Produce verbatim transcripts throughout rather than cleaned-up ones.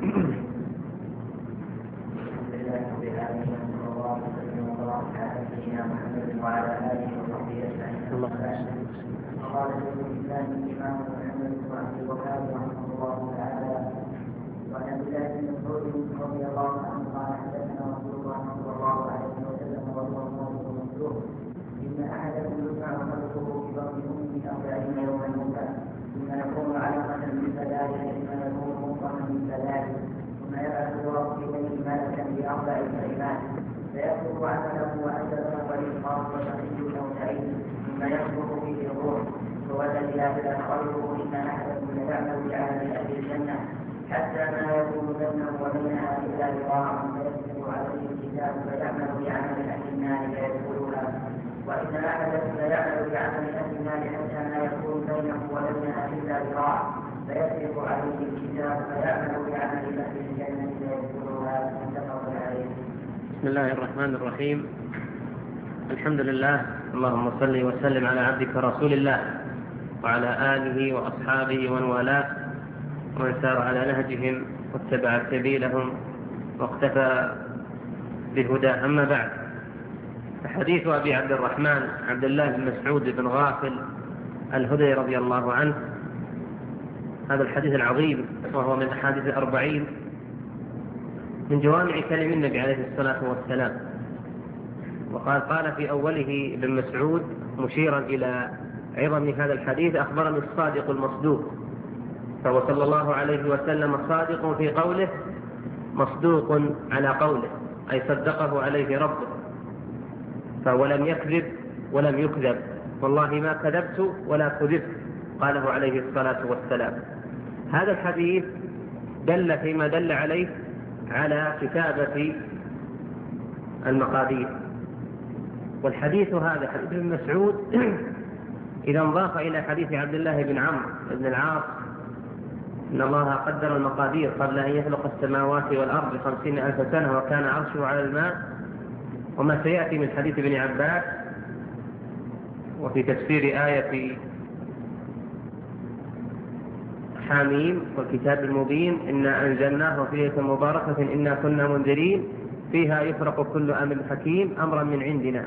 وعلى آله وصحبه أجمعين. قال شيخ الإسلام الإمام محمد بن عبد الوهاب رحمه الله تعالى: وعن عبد الله بن مسعود رضي الله عنه قال: حدثنا رسول الله صلى الله عليه وسلم وهو صادق المصدوق: إن أحدكم يسمع خلقه في بطن أمه أربعين يوما نطفة، ثم يكون علقة مثل ذلك، ثم يكون مضغة مثل ذلك، ثم يبعث ربه إليه ملكا بأربع كلمات فيكتب عمله وأجله ورزقه وشقي أو سعيد، ثم يخلق به الروح. والذي لا يخلقه إن أحدكم ليعمل بعمل أهل الجنة حتى ما يكون بينه وبينها إلا ذراع فيسبق عليه الكتاب فيعمل بعمل أهل النار فيدخلها، وإن أحدكم ليعمل بعمل أهل النار حتى ما يكون بينه وبينها إلا ذراع فيسبق عليه الكتاب فيعمل بعمل أهل الجنة فيدخلها. متفق عليه. بسم الله الرحمن الرحيم. الحمد لله، اللهم صل وسلم على عبدك رسول الله وعلى آله وأصحابه ومن والاه ومن سار على نهجهم واتبع سبيلهم واقتفى بهدى. أما بعد، فحديث أبي عبد الرحمن عبد الله بن مسعود بن غافل الهذلي رضي الله عنه، هذا الحديث العظيم وهو من أحاديث الأربعين من جوامع كلم النبي عليه الصلاة والسلام. وقال قال في أوله ابن مسعود مشيرا إلى عظم هذا الحديث: أخبرني الصادق المصدوق. فهو صلى الله عليه وسلم صادق في قوله مصدوق على قوله، أي صدقه عليه ربه، فهو لم يكذب ولم يكذب، والله ما كذبت ولا كذبت، قاله عليه الصلاة والسلام. هذا الحديث دل فيما دل عليه على كتابة المقادير. والحديث هذا حديث ابن مسعود إذا انضاف إلى حديث عبد الله بن عمرو بن العاص إن الله قدر المقادير قبل أن يخلق السماوات والأرض بخمسين ألف سنة وكان عرشه على الماء، وما سيأتي من حديث ابن عباس وفي تفسير آية حاميم والكتاب المبين إنا أنزلناه في ليلة مباركة إنا كنا منذرين فيها يفرق كل أمر حكيم أمرا من عندنا.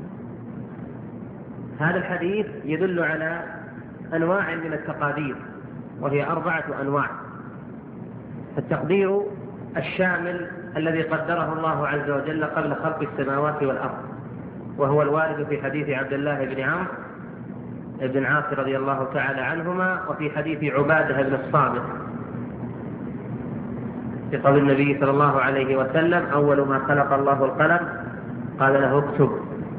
هذا الحديث يدل على أنواع من التقادير، وهي أربعة أنواع. التقدير الشامل الذي قدره الله عز وجل قبل خلق السماوات والأرض، وهو الوارد في حديث عبد الله بن عمرو بن عاص رضي الله تعالى عنهما، وفي حديث عبادة بن الصامت في قول النبي صلى الله عليه وسلم: أول ما خلق الله القلم قال له اكتب.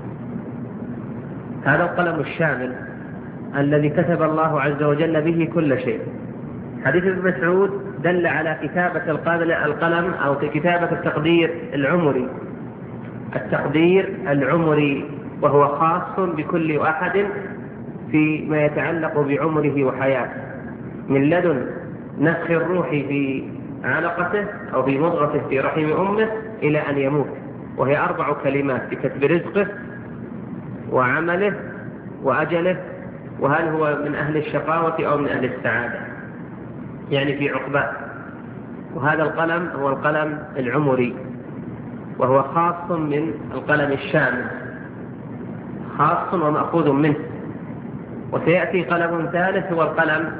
هذا القلم الشامل الذي كتب الله عز وجل به كل شيء. حديث ابن مسعود دل على كتابة القلم أو كتابة التقدير العمري، التقدير العمري، وهو خاص بكل أحد فيما يتعلق بعمره وحياته، من لدن نفخ الروح في علقته أو في مضغته في رحم أمه إلى أن يموت، وهي أربع كلمات: بكتب رزقه وعمله وأجله، وهل هو من أهل الشقاوة أو من أهل السعادة، يعني في عقباه. وهذا القلم هو القلم العمري، وهو خاص من القلم الشامل، خاص ومأخوذ منه. وسيأتي قلم ثالث هو القلم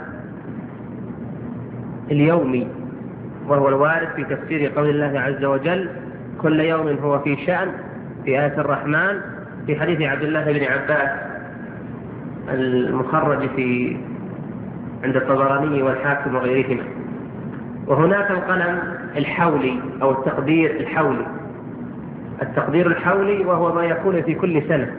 اليومي، وهو الوارد في تفسير قول الله عز وجل: كل يوم هو في شأن، في آية الرحمن، في حديث عبد الله بن عباس المخرج في عند الطبراني والحاكم وغيرهما. وهناك القلم الحولي أو التقدير الحولي. التقدير الحولي وهو ما يكون في كل سنة.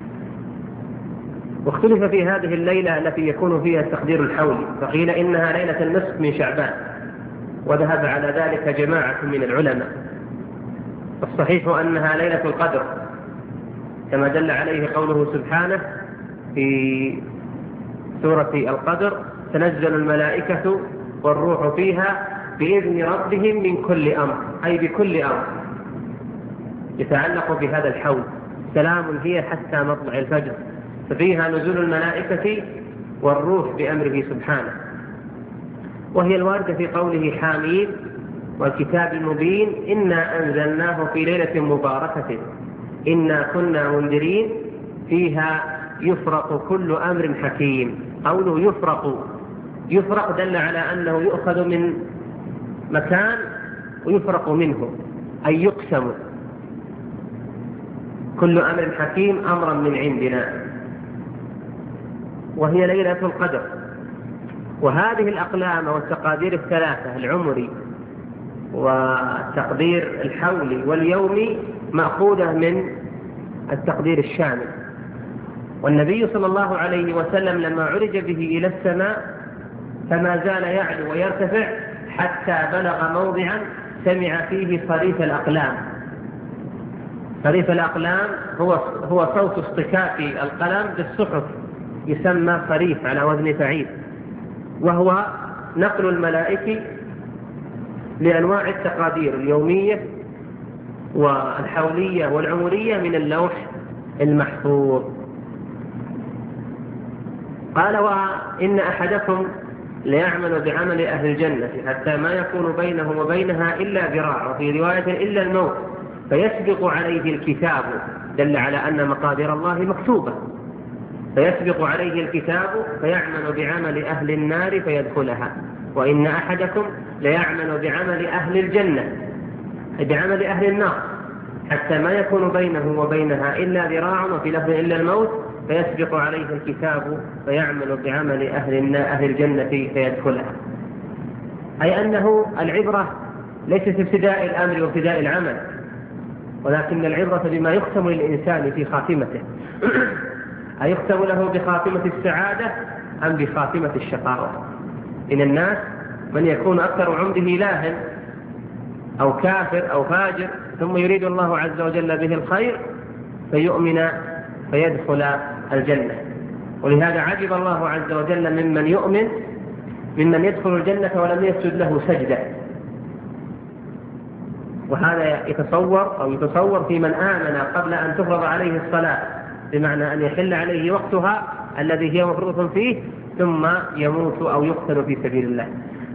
واختلف في هذه الليلة التي يكون فيها التقدير الحولي، فقيل إنها ليلة النصف من شعبان، وذهب على ذلك جماعة من العلماء. الصحيح أنها ليلة القدر كما دل عليه قوله سبحانه في سورة القدر: تنزل الملائكة والروح فيها بإذن ربهم من كل أمر، أي بكل أمر يتعلق بهذا الحول. سلام هي حتى مطلع الفجر، ففيها نزول الملائكة والروح بأمره سبحانه. وهي الواردة في قوله حاميم والكتاب المبين إنا أنزلناه في ليلة مباركة إنا كنا منذرين فيها يفرق كل أمر حكيم. قوله يفرق، يفرق دل على أنه يؤخذ من مكان ويفرق منه، أي يقسم. كل أمر حكيم أمرا من عندنا، وهي ليلة القدر. وهذه الأقلام والتقادير الثلاثة، العمري والتقدير الحولي واليومي، مأخوذة من التقدير الشامل. والنبي صلى الله عليه وسلم لما عرج به إلى السماء فما زال يعلو ويرتفع حتى بلغ موضعا سمع فيه صريف الأقلام. صريف الأقلام هو هو صوت اصطكاك القلم بالصحف، يسمى صريف على وزن فعيل، وهو نقل الملائكة لأنواع التقادير اليومية والحولية والعمرية من اللوح المحفوظ. قال: وإن أحدكم ليعمل بعمل أهل الجنة حتى ما يكون بينه وبينها إلا ذراع، وفي رواية إلا الموت، فيسبق عليه الكتاب، دل على أن مقادير الله مكتوبة، فيسبق عليه الكتاب فيعمل بعمل أهل النار فيدخلها. وإن أحدكم ليعمل بعمل أهل الجنة، بعمل أهل النار، حتى ما يكون بينه وبينها إلا ذراع، وفي لفظ إلا الموت، فيسبق عليه الكتاب فيعمل بعمل أهل أهل الجنة فيدخلها. أي أنه العبرة ليست في ابتداء الأمر وابتداء العمل، ولكن العبرة بما يختم للإنسان في خاتمته، أيختم له بخاتمة السعادة أم بخاتمة الشقاوة. إن الناس من يكون أكثر عمره لاهٍ أو كافر أو فاجر، ثم يريد الله عز وجل به الخير فيؤمن فيدخل الجنة. ولهذا عجب الله عز وجل ممن يؤمن ممن يدخل الجنة ولم يسجد له سجدة. وهذا يتصور أو يتصور في من آمن قبل أن تفرض عليه الصلاة، بمعنى أن يحل عليه وقتها الذي هي مفروض فيه، ثم يموت أو يقتل في سبيل الله.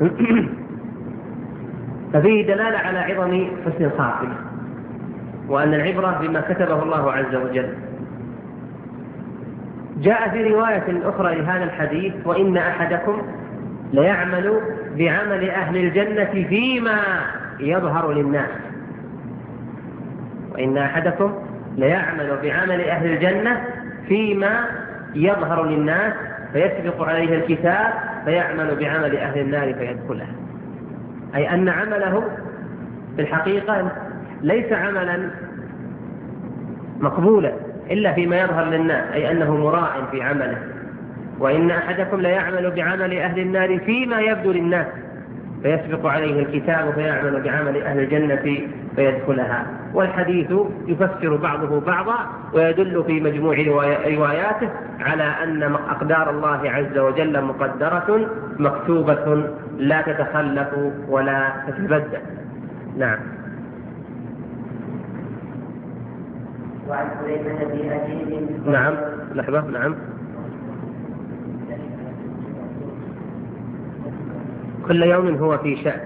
ففيه دلالة على عظم حسن الخاتمة، وأن العبرة بما كتبه الله عز وجل. جاء في رواية أخرى لهذا الحديث: وإن أحدكم ليعمل بعمل أهل الجنة فيما يظهر للناس. وإن أحدكم ليعمل بعمل أهل الجنة فيما يظهر للناس، فيسبق عليه الكتاب فيعمل بعمل أهل النار فيدخلها. أي أن عمله في الحقيقة ليس عملا مقبولا إلا فيما يظهر للناس، أي أنه مراع في عمله. وإن أحدكم ليعمل بعمل أهل النار فيما يبدو للناس، فيسبق عليه الكتاب فيعمل بعمل أهل الجنة فيدخلها. والحديث يفسر بعضه بعضا، ويدل في مجموع رواياته على أن أقدار الله عز وجل مقدرة مكتوبة لا تتخلف ولا تتبدل. نعم. وعن حذيفة بن أسيد نعم لحظة. نعم. كل يوم هو في شأن،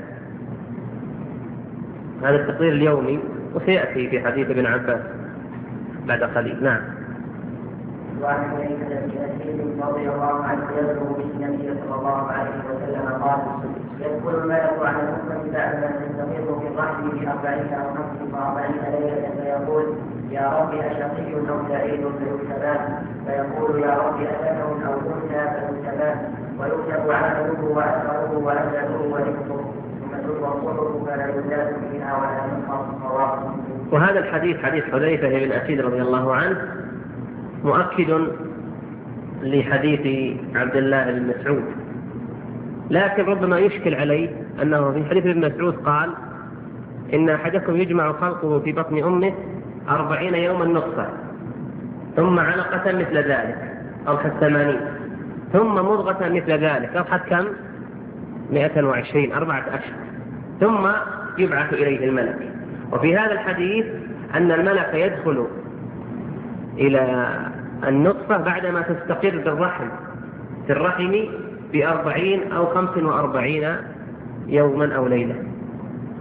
هذا التقرير اليومي، وسيأتي في حديث ابن عباس بعد قليل. نعم. وعن حذيفة بن أسيد رضي الله عنه يذكر بالنبي صلى الله عليه وسلم قال: يدخل الملك على الأمة بعد ما تستقر في الرحم بأربعين أو خمس وأربعين ليلة فيقول: يا رب أشقي أو سعيد فيكتبان، فيقول: يا رب أذكر أو أنثى فيكتبان، ويكتب عمله وأثره وأجله ورزقه، ثم تلقى الصحف فلا يزاد فيها ولا ينقص صواب. وهذا الحديث حديث حذيفة بن أسيد رضي الله عنه مؤكد لحديث عبد الله بن مسعود، لكن ربما يشكل عليه أنه في حديث ابن مسعود قال: إن أحدكم يجمع خلقه في بطن أمه أربعين يوما نطفة، ثم علقة مثل ذلك أضحت ثمانين، ثم مضغة مثل ذلك أضحت كم؟ مئة وعشرين، أربعة أشهر، ثم يبعث إليه الملك. وفي هذا الحديث أن الملك يدخل إلى النطفة بعدما تستقر بالرحم في الرحم بأربعين أو خمس وأربعين يوما أو ليلة.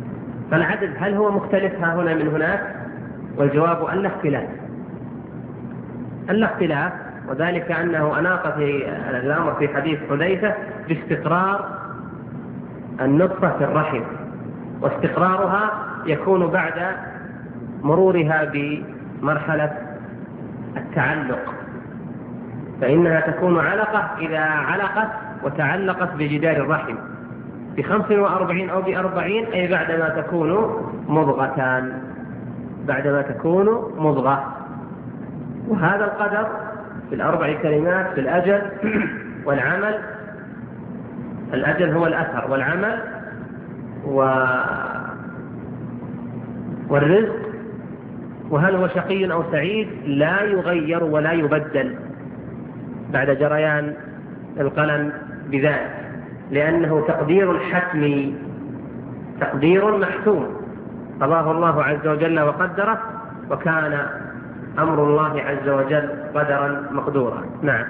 فالعدد هل هو مختلف ها هنا من هناك؟ والجواب أن لا اختلاف، أن لا اختلاف، وذلك أنه أناق في الأمر في حديث حذيفة باستقرار النطفة في الرحم، واستقرارها يكون بعد مرورها بمرحلة التعلق، فإنها تكون علقة إذا علقت وتعلقت بجدار الرحم بخمس وأربعين أو بأربعين، أي بعدما تكون مضغتان، بعدما تكون مضغة. وهذا القدر في الأربع كلمات في الأجل والعمل، الأجل هو الأثر، والعمل و... والرزق، وهل هو شقي أو سعيد لا يغير ولا يبدل بعد جريان القلم بذلك، لأنه تقدير حتمي، تقدير محتوم قضاه الله عز وجل وقدره، وكان أمر الله عز وجل قدرا مقدورا. نعم.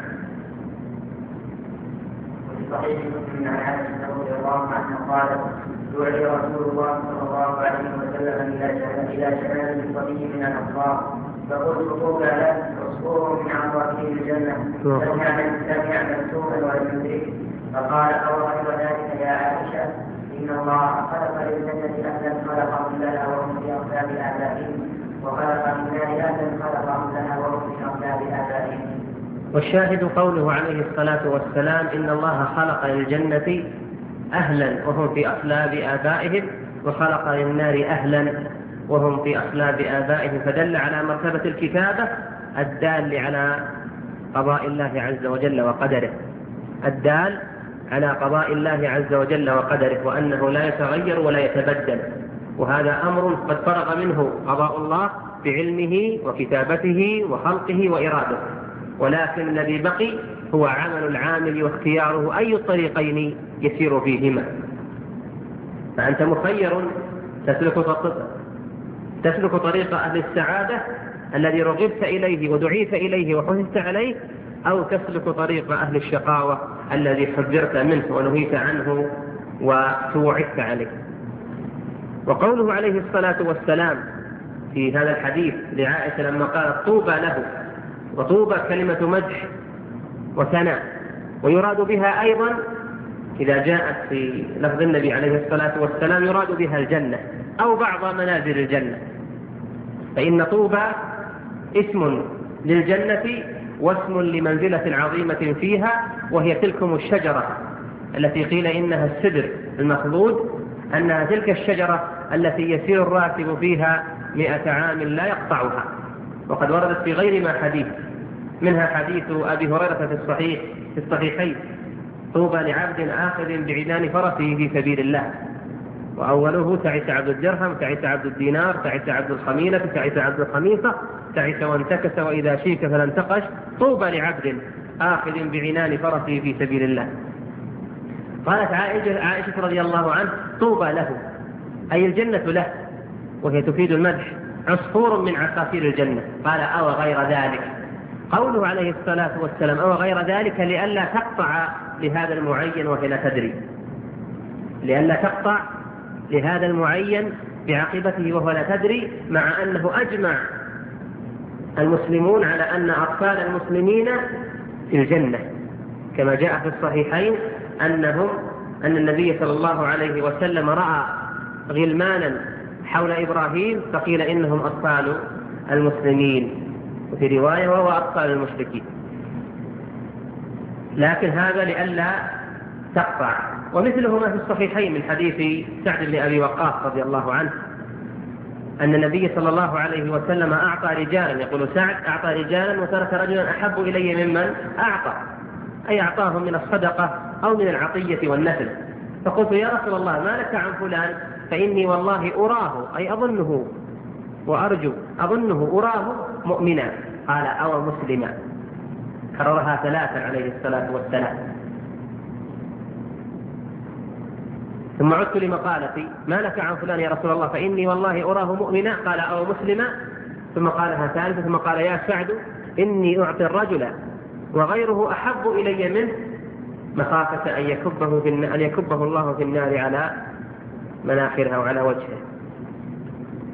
وفي صحيح مسلم عن عائشة رضي الله عنها قالت: دعي رسول الله صلى الله عليه وسلم إلى شمال الصبي من الأنصار، فقلت: طوبى له عصفور من عصافير الجنة لم يعمل سوءا ولم يدرك. فقال: أو غير ذلك يا عائشة، إن الله خلق للجنة أهلا خلقهم لها وهم في أقلاب آبائهم، وخلق للنار أهلا خلقهم لها وهم في أقلاب آبائهم. والشاهد قوله عليه الصلاة والسلام: إن الله خلق للجنة أهلا وهم في أقلاب آبائهم، وخلق للنار أهلا وهم في أقلاب آبائهم، فدل على مرتبة الكتابة الدال على قضاء الله عز وجل وقدره، الدال على قضاء الله عز وجل وقدره، وأنه لا يتغير ولا يتبدل، وهذا أمر قد فرغ منه قضاء الله بعلمه وكتابته وخلقه وإرادته، ولكن الذي بقي هو عمل العامل واختياره أي الطريقين يسير فيهما. فأنت مخير، تسلك تسلك طريق أهل السعادة الذي رغبت إليه ودعيت إليه وحثت عليه، أو تسلك طريق أهل الشقاوة الذي حذرت منه ونهيت عنه وتوعدت عليه. وقوله عليه الصلاة والسلام في هذا الحديث لعائشة لما قالت: طوبى له، وطوبى كلمة مدح وثناء، ويراد بها أيضا إذا جاءت في لفظ النبي عليه الصلاة والسلام يراد بها الجنة أو بعض منازل الجنة، فإن طوبى اسم للجنة واسم لمنزلة عظيمة فيها، وهي تلكم الشجرة التي قيل إنها السدر المخلود، أنها تلك الشجرة التي يسير الراكب فيها مئة عام لا يقطعها. وقد وردت في غير ما حديث، منها حديث أبي هريرة في الصحيح في الصحيحين: طوبى لعبد آخذ بعيدان فرسه في سبيل الله، وأوله: تعس عبد الدرهم، تعس عبد الدينار، تعس عبد الخميلة، تعس عبد الخميصة، تعس وانتكس وإذا شيك فلا انتقش، طوبى لعبد آخذ بعنان فرسه في سبيل الله. قالت عائشة, عائشة رضي الله عنه: طوبى له، أي الجنة له، وهي تفيد المدح، عصفور من عصافير الجنة. قال: أو غير ذلك. قوله عليه الصلاة والسلام أو غير ذلك لئلا تقطع لهذا المعين وهي لا تدري، لئلا تقطع لهذا المعين بعاقبته وهو لا تدري، مع أنه أجمع المسلمون على أن أطفال المسلمين في الجنة، كما جاء في الصحيحين أنهم أن النبي صلى الله عليه وسلم رأى غلمانا حول إبراهيم فقيل إنهم أطفال المسلمين، وفي رواية وهو أطفال المشركين. لكن هذا لئلا تقطع. ومثله ما في الصحيحين من حديث سعد بن أبي وقاص رضي الله عنه أن النبي صلى الله عليه وسلم أعطى رجالا، يقول سعد: أعطى رجالا وترك رجلا أحب إلي ممن أعطى، أي أعطاهم من الصدقة أو من العطية والنفل. فقلت: يا رسول الله ما لك عن فلان؟ فإني والله أراه، أي أظنه وأرجو أظنه أراه مؤمنا. قال: أو مسلما. كررها ثلاثا عليه الصلاة والسلام. ثم عدت لمقالتي: ما لك عن فلان يا رسول الله؟ فإني والله أراه مؤمنا. قال: أو مسلما. ثم قالها ثالثة، ثم قال: يا سعد إني أعطي الرجل وغيره أحب إلي منه مخافة أن يكبه, في أن يكبه الله في النار على مناخرها وعلى وجهه.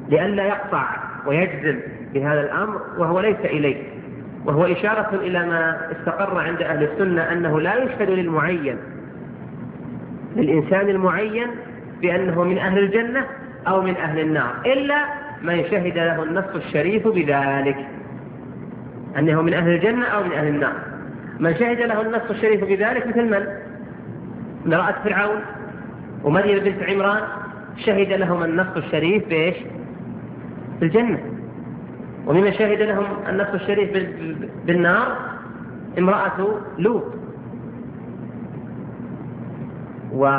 لئلا يقطع ويجزم بهذا الأمر وهو ليس إليه، وهو إشارة إلى ما استقر عند أهل السنة أنه لا يشهد للمعين للإنسان المعين بأنه من أهل الجنة أو من أهل النار إلا من شهد له النص الشريف بذلك، أنه من أهل الجنة أو من أهل النار. من شهد له النص الشريف بذلك مثل من؟ امرأة فرعون ومريم بنت عمران شهد لهم النص الشريف بإيش؟ بالجنة. وممن شهد لهم النص الشريف بالنار امرأة لوط و...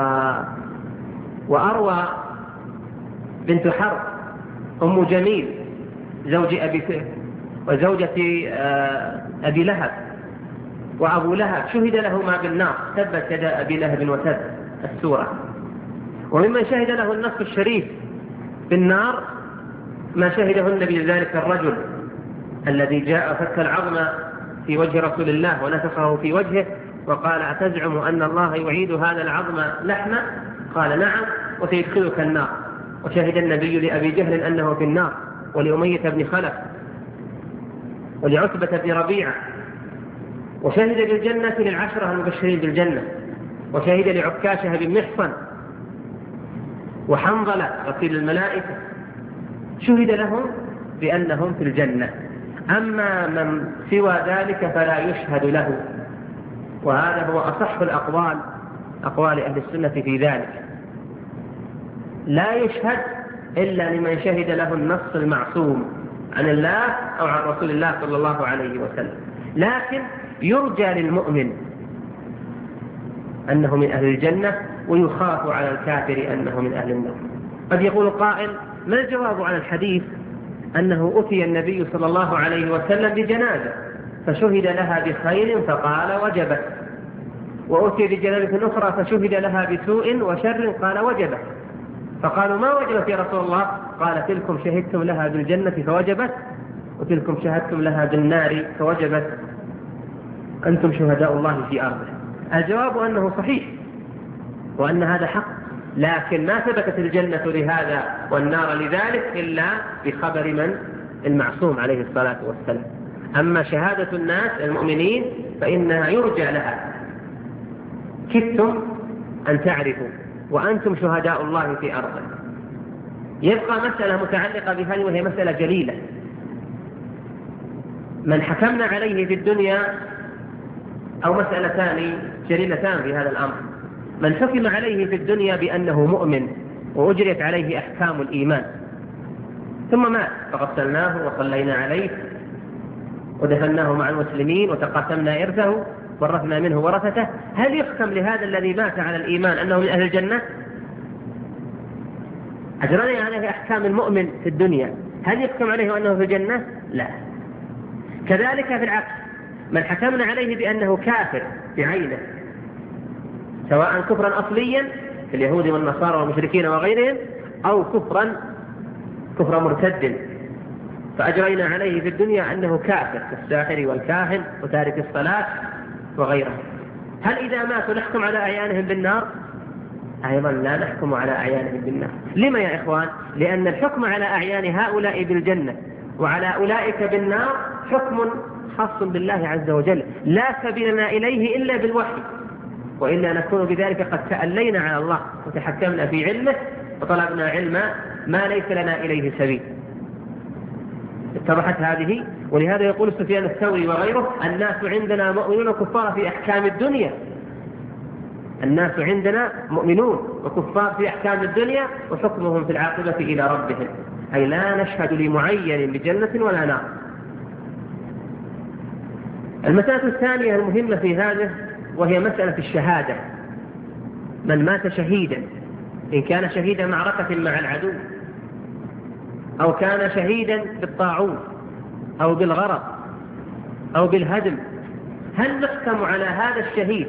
وأروى بنت حرب أم جميل زوج أبي فهر وزوجة أبي لهب وأبو لهب شهد لهما بالنار تبت يدا أبي لهب وتب السورة. وممن شهد له النص الشريف بالنار ما شهده النبي ذلك الرجل الذي جاء فك العظم في وجه رسول الله ونفخه في وجهه وقال أتزعم أن الله يعيد هذا العظم لحمة؟ قال نعم وسيدخلك النار. وشهد النبي لأبي جهل أنه في النار ولأمية بن خلف ولعتبة بن ربيعة. وشهد بالجنة للعشرة المبشرين بالجنة. وشهد لعكاشة بن محصن وحنظلة غسيل الملائكة شهد لهم بأنهم في الجنة. أما من سوى ذلك فلا يشهد له، وهذا هو أصح الأقوال أقوال أهل السنة في ذلك. لا يشهد إلا لمن شهد له النص المعصوم عن الله أو عن رسول الله صلى الله عليه وسلم. لكن يرجى للمؤمن أنه من أهل الجنة ويخاف على الكافر أنه من أهل النار. قد يقول قائل ما الجواب على الحديث أنه أتي النبي صلى الله عليه وسلم بجنازة فشهد لها بخير فقال وجبت، وأتي بجنازة أخرى فشهد لها بسوء وشر قال وجبت، فقالوا ما وجبت يا رسول الله؟ قال تلكم شهدتم لها بالجنة فوجبت وتلكم شهدتم لها بالنار فوجبت، أنتم شهداء الله في أرضه. الجواب أنه صحيح وأن هذا حق، لكن ما ثبتت الجنة لهذا والنار لذلك إلا بخبر من؟ المعصوم عليه الصلاة والسلام. أما شهادة الناس المؤمنين فإنها يرجى لها. كدتم أن تعرفوا وأنتم شهداء الله في أرضه. يبقى مسألة متعلقة بهذه وهي مسألة جليلة. من حكمنا عليه في الدنيا أو مسألتان جليلتان في هذا الأمر. من حكم عليه في الدنيا بأنه مؤمن وأجريت عليه أحكام الإيمان ثم مات فغسلناه وصلينا عليه ودفناه مع المسلمين وتقاسمنا إرثه ورثنا منه ورثته، هل يحكم لهذا الذي مات على الإيمان أنه من أهل الجنة؟ أجرنا عليه أحكام المؤمن في الدنيا، هل يحكم عليه أنه في الجنة؟ لا. كذلك في العكس، من حكمنا عليه بأنه كافر بعينه سواء كفرا أصليا كاليهود والنصارى والمشركين وغيرهم أو كفرا كفر مرتد فأجرينا عليه في الدنيا أنه كافر كالساحر والكاهن وتارك الصلاة وغيره، هل إذا ماتوا نحكم على أعيانهم بالنار؟ أيضا لا نحكم على أعيانهم بالنار. لما يا إخوان؟ لأن الحكم على أعيان هؤلاء بالجنة وعلى أولئك بالنار حكم خاص بالله عز وجل لا سبيل لنا إليه إلا بالوحي، وإلا نكون بذلك قد تألينا على الله وتحكمنا في علمه وطلبنا علما ما ليس لنا إليه سبيل. اتضحت هذه؟ ولهذا يقول سفيان الثوري وغيره الناس عندنا مؤمنون وكفار في أحكام الدنيا. الناس عندنا مؤمنون وكفار في أحكام الدنيا وحكمهم في العاقبة إلى ربهم، أي لا نشهد لمعين بجنة ولا نار. المسألة الثانية المهمة في هذا وهي مسألة الشهادة. من مات شهيدا إن كان شهيدا معركة مع العدو أو كان شهيدا بالطاعون أو بالغرق أو بالهدم، هل نحكم على هذا الشهيد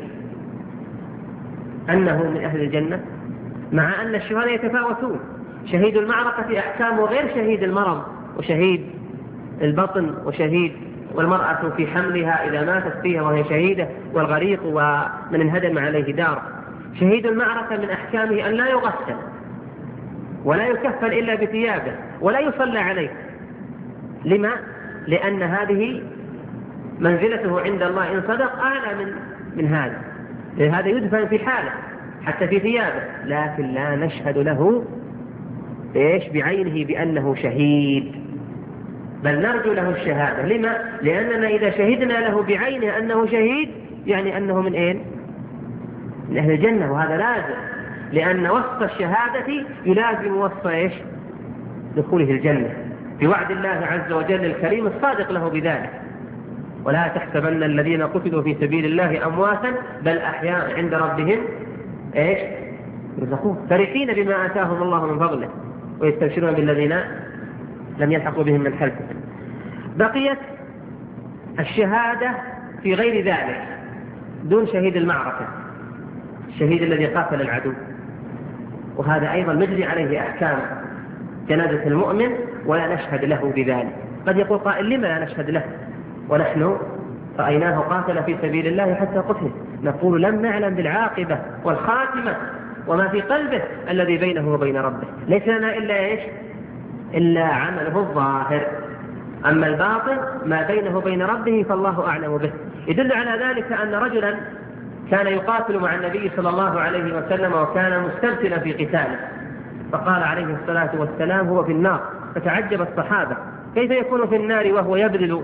أنه من أهل الجنة؟ مع أن الشهداء يتفاوتون، شهيد المعركة أحكامه غير شهيد المرض وشهيد البطن وشهيد والمرأة في حملها إذا ماتت فيها وهي شهيدة والغريق ومن انهدم عليه دار. شهيد المعركة من أحكامه أن لا يغسل ولا يكفن إلا بثيابه ولا يصلى عليه. لما؟ لأن هذه منزلته عند الله إن صدق أعلى من من هذا. هذا يدفن في حاله حتى في ثيابه، لكن لا نشهد له إيش بعينه بأنه شهيد، بل نرجو له الشهادة. لما؟ لأننا إذا شهدنا له بعينه أنه شهيد يعني أنه من أين؟ من أهل الجنة، وهذا لازم، لأن وصف الشهادة يلازم وصف إيش؟ دخوله الجنة بوعد الله عز وجل الكريم الصادق له بذلك. ولا تحسبن الذين قتلوا في سبيل الله أمواتا بل أحياء عند ربهم إيش؟ يرزقون فرحين بما آتاهم الله من فضله ويستبشرون بالذين لم يلحقوا بهم من خلفهم. بقيت الشهادة في غير ذلك دون شهيد المعركة، الشهيد الذي قاتل العدو، وهذا أيضا نجري عليه أحكام جنازة المؤمن ولا نشهد له بذلك. قد يقول قائل لما لا نشهد له ونحن رأيناه قاتل في سبيل الله حتى قتل؟ نقول لم نعلم بالعاقبة والخاتمة وما في قلبه الذي بينه وبين ربه، ليس لنا إلا إيش؟ إلا عمله الظاهر، أما الباطن ما بينه وبين ربه فالله أعلم به. يدل على ذلك أن رجلا كان يقاتل مع النبي صلى الله عليه وسلم وكان مستمثلا في قتاله، فقال عليه الصلاة والسلام هو في النار، فتعجب الصحابة كيف يكون في النار وهو يبذل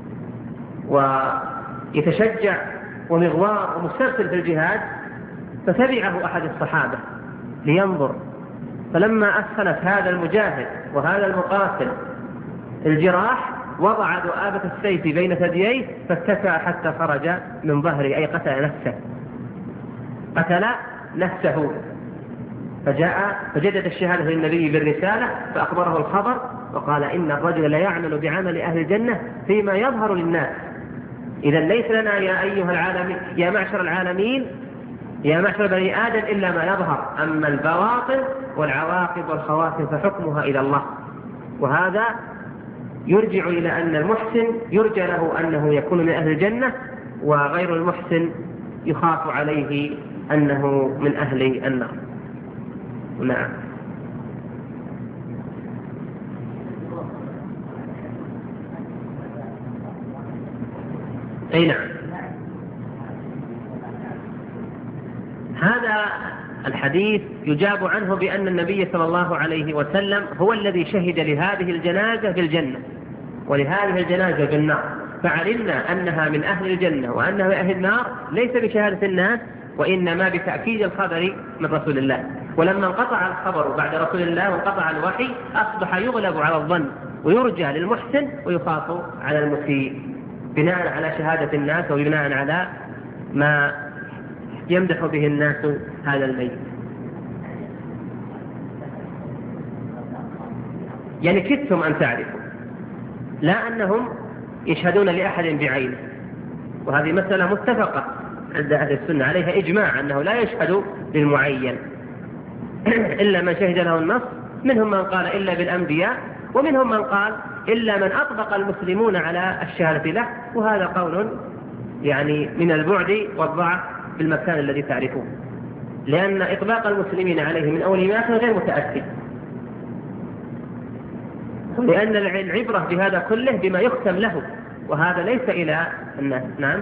ويتشجع ومغوار ومستمثل في الجهاد؟ فتبعه أحد الصحابة لينظر، فلما أثخنت هذا المجاهد وهذا المقاتل الجراح وضع ذؤابة السيف بين ثدييه فاتكى حتى خرج من ظهره، أي قتل نفسه قتل نفسه. فجاء فجدد الشهادة للنبي بالرسالة فأخبره الخبر وقال إن الرجل لا يعمل بعمل أهل الجنة فيما يظهر للناس. إذا ليس لنا يا أيها العالمين يا معشر العالمين يا معشر بني آدم إلا ما يظهر، أما البواطن والعواقب والخواتم فحكمها إلى الله. وهذا يرجع إلى أن المحسن يرجى له أنه يكون من أهل الجنة، وغير المحسن يخاف عليه أنه من أهل النار. نعم. أي نعم. هذا الحديث يجاب عنه بأن النبي صلى الله عليه وسلم هو الذي شهد لهذه الجنازة بالجنة ولهذه الجنازة بالنار، فعلمنا أنها من أهل الجنة وأنها من أهل النار ليس بشهادة الناس وإنما بتأكيد الخبر من رسول الله. ولما انقطع الخبر بعد رسول الله وانقطع الوحي أصبح يغلب على الظن ويرجى للمحسن ويخاف على المسيء بناء على شهادة الناس وبناء على ما يمدح به الناس هذا الميت. يعني كدتم أن تعرفوا، لا أنهم يشهدون لأحد بعينه، وهذه مسألة متفقة عند أهل السنة عليها إجماع أنه لا يشهد للمعين إلا من شهد له النص. منهم من قال إلا بالأنبياء، ومنهم من قال إلا من أطبق المسلمون على الشهادة له، وهذا قول يعني من البعد والضعف في المكان الذي تعرفوه، لأن إطلاق المسلمين عليه من أول ما غير متأكد، لأن العبرة بهذا كله بما يختم له، وهذا ليس إلى الناس. نعم.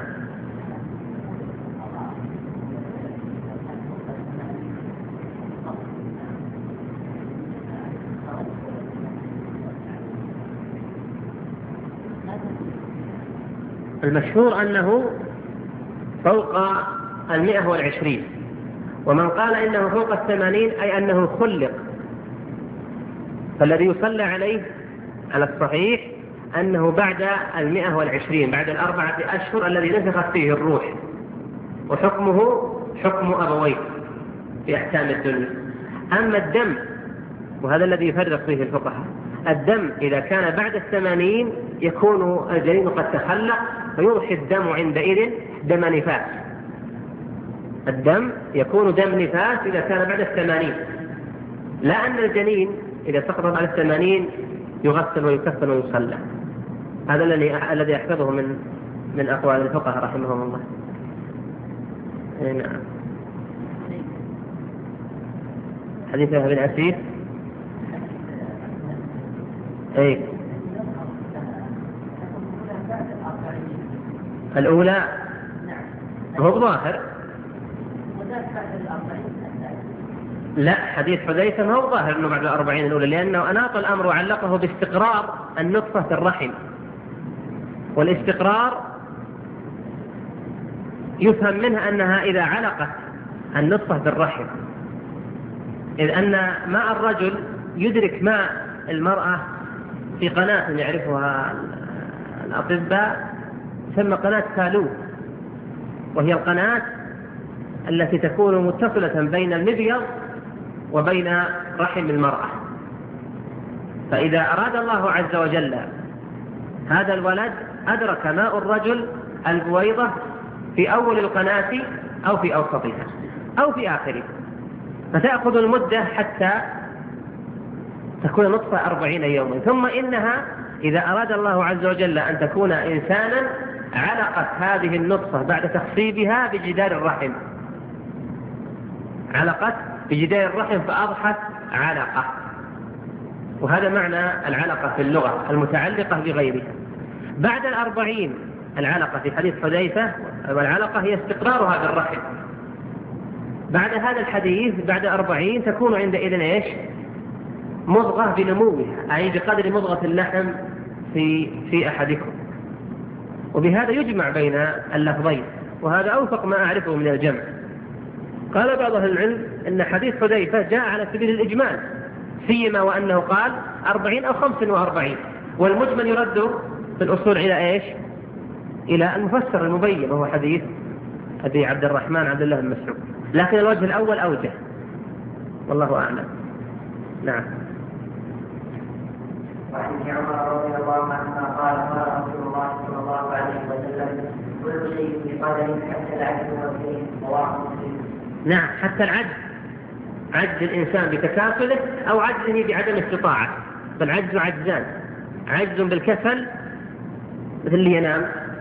المشهور أنه فوق المئة والعشرين، ومن قال إنه فوق الثمانين أي أنه خلق. فالذي يصلى عليه على الصحيح أنه بعد المئة والعشرين، بعد الأربعة أشهر الذي نفخت فيه الروح، وحكمه حكم أبويه في أحكام الدنيا. أما الدم، وهذا الذي يفرق فيه الفقهاء، الدم إذا كان بعد الثمانين يكون الجنين قد تخلق فيضحي الدم عندئذ دم نفاس. الدم يكون دم نفاس إذا كان بعد الثمانين، لا أن الجنين إذا سقطت على الثمانين يغسل ويكفن ويصلى. هذا الذي يحفظه من من أقوال الفقهاء رحمهم الله. نعم. حديث ابن عسير اي الأولى هو ظاهر. لا، حديث حذيفة ما هو ظاهر أنه بعد الأربعين الأولى، لأنه أناط الأمر وعلقه باستقرار النطفة في الرحم، والاستقرار يفهم منها أنها إذا علقت النطفة في الرحم، إذ أن ماء الرجل يدرك ماء المرأة في قناة يعرفها الأطباء تسمى قناة ثالوث، وهي القناة التي تكون متصلة بين المبيض وبين رحم المرأة. فإذا أراد الله عز وجل هذا الولد أدرك ماء الرجل البويضة في أول القناة أو في أوسطها أو في آخرها، فتأخذ المدة حتى تكون نطفة أربعين يوما، ثم إنها إذا أراد الله عز وجل أن تكون إنسانا علقت هذه النطفة بعد تخصيبها بجدار الرحم، علقت بجدار الرحم فأضحت علقة. وهذا معنى العلقة في اللغة المتعلقة بغيرها. بعد الأربعين العلقة في حديث حذيفة، والعلقة هي استقرارها بالرحم. بعد هذا الحديث بعد أربعين تكون عندئذ إيش؟ مضغة بنموها، أي بقدر مضغة اللحم في في أحدكم. وبهذا يجمع بين اللفظين، وهذا أوثق ما أعرفه من الجمع. قال بعض أهل العلم إن حديث حذيفة جاء على سبيل الإجمال، سيما وأنه قال أربعين أو خمس وأربعين، والمجمل يرد في الأصول إلى إيش؟ إلى المفسر المبين، وهو حديث أبي عبد الرحمن عبد الله بن مسعود، لكن الوجه الأول أوجه، والله أعلم. نعم. وعن ابن عمر رضي الله عنهما قال قال رسول الله صلى الله عليه وسلم كل شيء بقدر حتى العجز والكيد، رواه مسلم. نعم، حتى العجز، عجز الإنسان بتكاسله أو عجزه بعدم استطاعة، فالعجز عجزان: عجز بالكسل مثل اللي ينام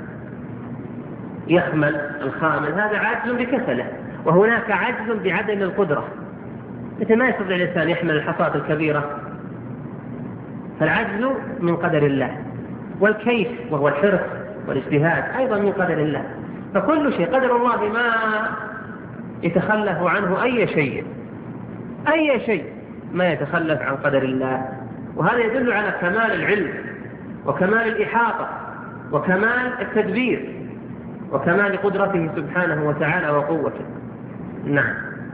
يخمل الخامل، هذا عجز بكسله. وهناك عجز بعدم القدرة، مثل ما يستطيع الإنسان يحمل الحصاة الكبيرة، فالعجز من قدر الله. والكيف وهو الحرص والاجتهاد أيضا من قدر الله. فكل شيء قدر الله ما يتخلف عنه أي شيء، أي شيء ما يتخلف عن قدر الله. وهذا يدل على كمال العلم وكمال الإحاطة وكمال التدبير وكمال قدرته سبحانه وتعالى وقوته. نعم.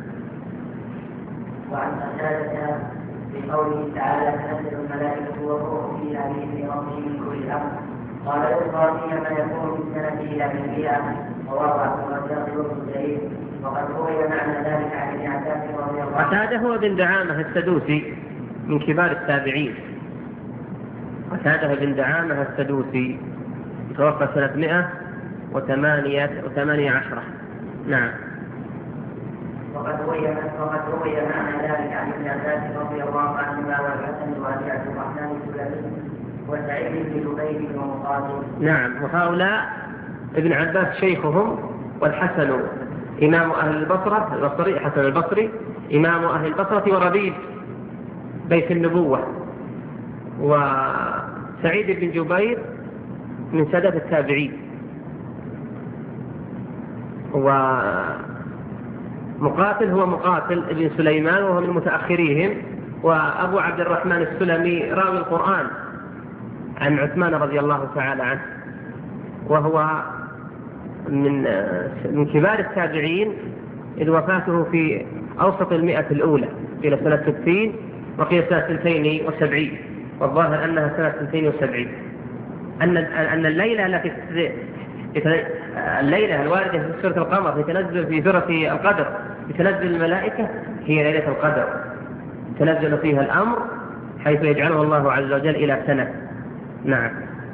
وعن قتادة في قوله تعالى تنزل الملائكة والروح فيها بإذن ربهم من كل أمر، قال يلقى فيها ما يكون من سنة إلى من مئة، ووضع الرزاق بن جرير. وقد روي معنى ذلك عن ابن عباس رضي الله عنه. قتادة هو بن دعامة السدوسي من كبار التابعين. قتادة بن دعامة السدوسي توفى سنة مئة وثمانية وثمانية عشرة. نعم. وقد روي وقد روي معنى ذلك عن ابن عباس رضي الله عنهما والحسن وابي عبد الرحمن السلمي وسعيد بن جبير ومقاتل. نعم. وهؤلاء ابن عباس شيخهم، والحسن إمام أهل البصرة البصري، حسن البصري إمام أهل البصرة وربيب بيت النبوة. وسعيد بن جبير من سادات التابعين. ومقاتل هو مقاتل ابن سليمان وهو من متأخريهم. وأبو عبد الرحمن السلمي راوي القرآن عن عثمان رضي الله تعالى عنه، وهو من من كبار التابعين، إذ وفاته في أوسط المئة الأولى، إلى سنة ستين وقيل سنة سنتين وسبعين، والظاهر أنها سنة سنتين وسبعين. أن أن الليلة التي الليلة الواردة في سورة القمر تتنزل في سورة القدر تتنزل الملائكة هي ليلة القدر، تنزل فيها الأمر حيث يجعله الله عز وجل إلى سنة. نعم.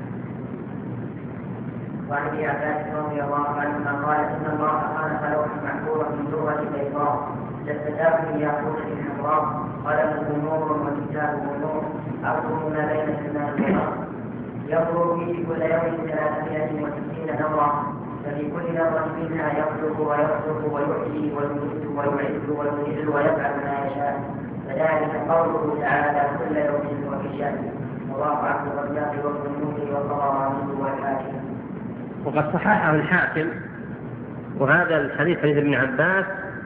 وعن ابن عباس رضي الله عنهما قال ان الله خلق لوحا محفوظا من لغه بيضاء جسداه من ياقوت حمراء، قلمه نور وكتابه نور، ارضه ما بين السماء والارض، يضرب فيه كل يوم ثلاثمائة وستين نظره، ففي كل نظره منها يخلق ويرزق ويحيي ويميت ويعز ويذل ويفعل ما يشاء، فذلك قوله تعالى كل يوم وفي شأن. رواه عبد الرزاق وابن المنذر والطبراني والحاكم. وقد صححه الحاكم. وهذا الحديث حديث ابن عباس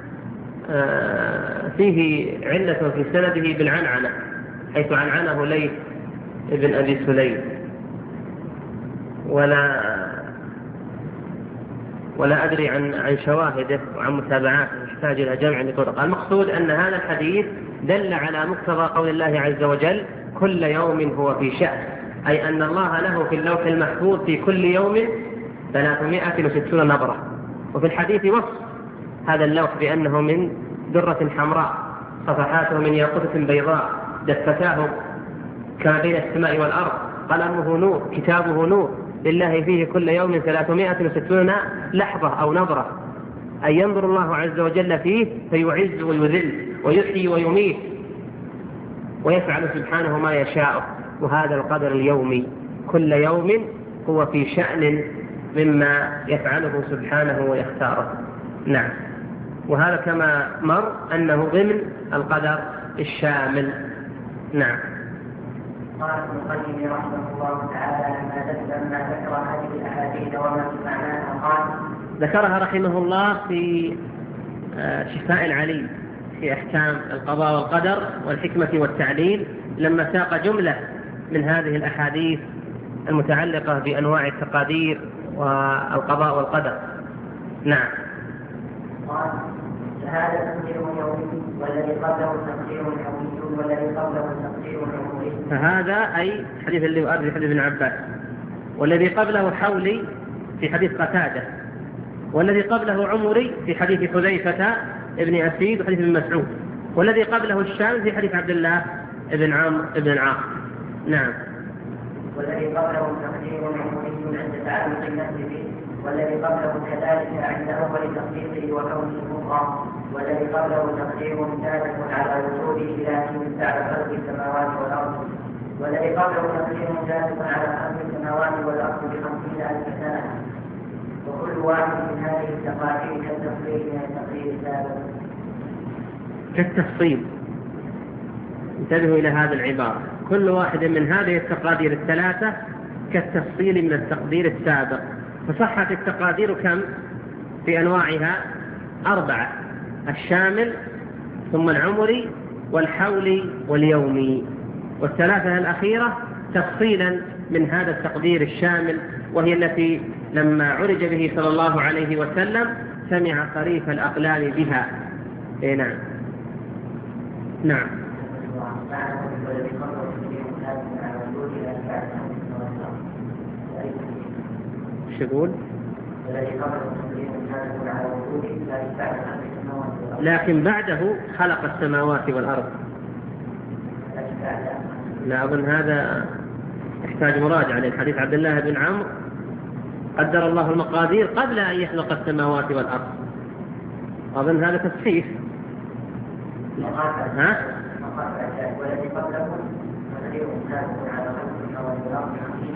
فيه علة في سنده بالعنعنة، حيث عنعنه ليث ابن أبي سليم، ولا ولا أدري عن عن شواهده وعن متابعاته، يحتاج إلى جمع لطرق. المقصود أن هذا الحديث دل على مقتضى قول الله عز وجل كل يوم هو في شأن، أي أن الله له في اللوح المحفوظ في كل يوم ثلاثمائة وستون نبرة. وفي الحديث وصف هذا اللوح بأنه من درة حمراء، صفحاته من ياقوتة بيضاء، دفتاه كما بين السماء والأرض، قلمه نور، كتابه نور، لله فيه كل يوم ثلاثمائة وستون لحظة أو نظرة، أي ينظر الله عز وجل فيه فيعز ويذل ويحيي ويميت ويفعل سبحانه ما يشاء. وهذا القدر اليومي، كل يوم هو في شأن مما يفعله سبحانه ويختاره. نعم. وهذا كما مر أنه ضمن القدر الشامل. نعم. قال ابن القيم رحمه الله تعالى لما ذكر هذه الاحاديث وما في معناها قال: ذكرها رحمه الله في شفاء العليل في احكام القضاء والقدر والحكمة والتعليل، لما ساق جملة من هذه الاحاديث المتعلقة بانواع التقادير والقضاء والقدر. نعم. قال: هذا تقدير يومي والذي قبله تقدير حوي والذي قبله تقدير عمري. فهذا أي حديث اللي وارد في حديث ابن عباس، والذي قبله حولي في حديث قتادة، والذي قبله عمري في حديث حذيفة ابن أسيد وحديث ابن مسعود، والذي قبله الشام في حديث عبد الله ابن عمرو ابن العاص. نعم. والذي قبله تقدير عمري عند تعلق النفس به، والذي قبله كذلك عند أول تقديره وكونه مطلقا، والذي قبله تقدير ثابت على وصوله إلى حين بعد خلق السماوات والأرض، والذي قبله تقدير ثابت على خلق السماوات والأرض بخمسين ألف سنة. وكل واحد من هذه التقادير كالتفصيل من التقدير الثابت. كالتفصيل. انتبهوا إلى هذه العبارة: كل واحد من هذه التقادير الثلاثة كالتفصيل من التقدير السابق. فصحت التقادير كم في أنواعها؟ أربعة: الشامل ثم العمري والحولي واليومي، والثلاثة الأخيرة تفصيلا من هذا التقدير الشامل، وهي التي لما عرج به صلى الله عليه وسلم سمع خريف الأقلام بها. إيه نعم. نعم. ايش يقول؟ لكن بعده خلق السماوات والأرض. لا أظن هذا يحتاج مراجعة، للحديث عبد الله بن عمرو قدر الله المقادير قبل أن يخلق السماوات والأرض. أظن هذا تصحيح. ها؟ والذي قبله تقدير ثابت على خلق السماوات والأرض.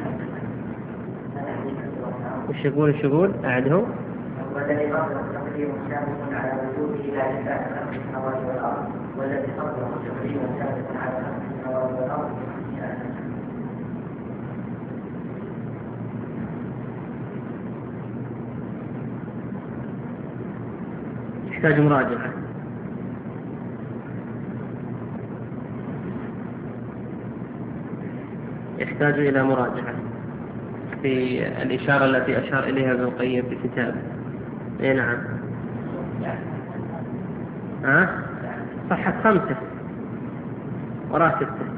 وش يقول ايش يقول؟ أعده. والذي قبله تقدير ثابت على وجوده لا ينفع خلق السماوات والأرض، والذي قبله تقدير ثابت على خلق السماوات والأرض. يحتاج مراجعة. يحتاج إلى مراجعة في الإشارة التي أشار إليها ابن القيم في كتابه. إيه نعم. ها؟ صحت خمسة وراء ستة.